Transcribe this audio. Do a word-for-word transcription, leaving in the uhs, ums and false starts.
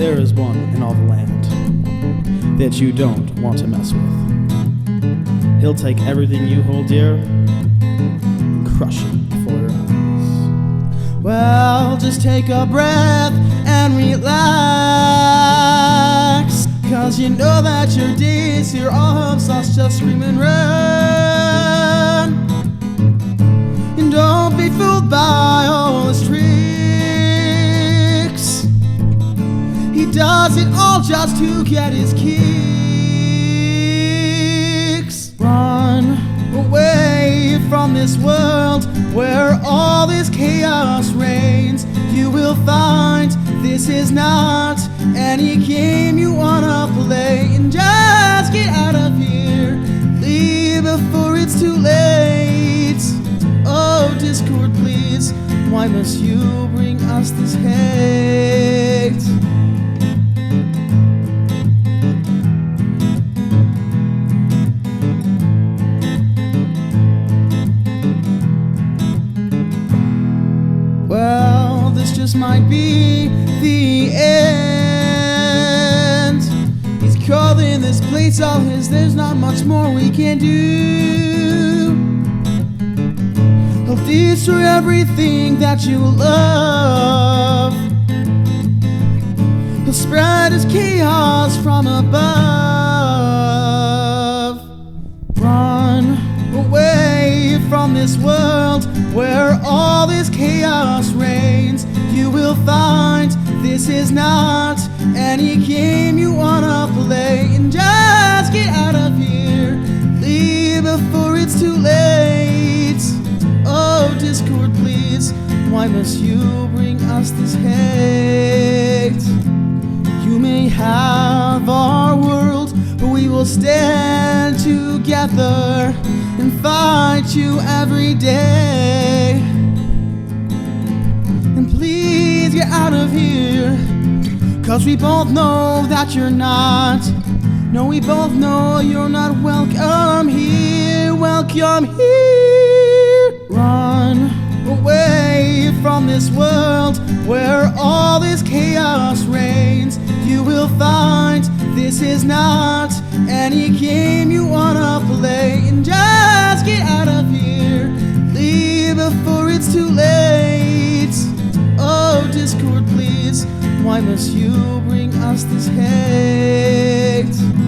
there is one in all the land that you don't want to mess with. He'll take everything you hold dear and crush it before your eyes. Well, just take a breath and relax, 'cause you know that your days here are lost, just scream and run. And don't be fooled by all his tricks. He does it all just to get his kicks. Run away from this world where all this chaos reigns. You will find this is not any game you wanna play. And just get out of here, leave before it's too late. Oh, Discord, please, why must you bring us this hate? Well, this just might be the end. He's calling this place all his, there's not much more we can do. He'll destroy everything that you love. He'll spread his chaos from above. Run away from this world where all this chaos reigns. You will find this is not any game you wanna play. And just get out of here, leave before it's too late. Oh, Discord, please, why must you bring us this hate? You may have our world, but we will stand together and fight you every day. And please get out of here, 'cause we both know that you're not. No, we both know you're not welcome here, welcome here. Run away from this world where all this chaos reigns. You will find this is not any game you wanna play. And just get out of here, leave before it's too late. Oh, Discord, please, why must you bring us this hate?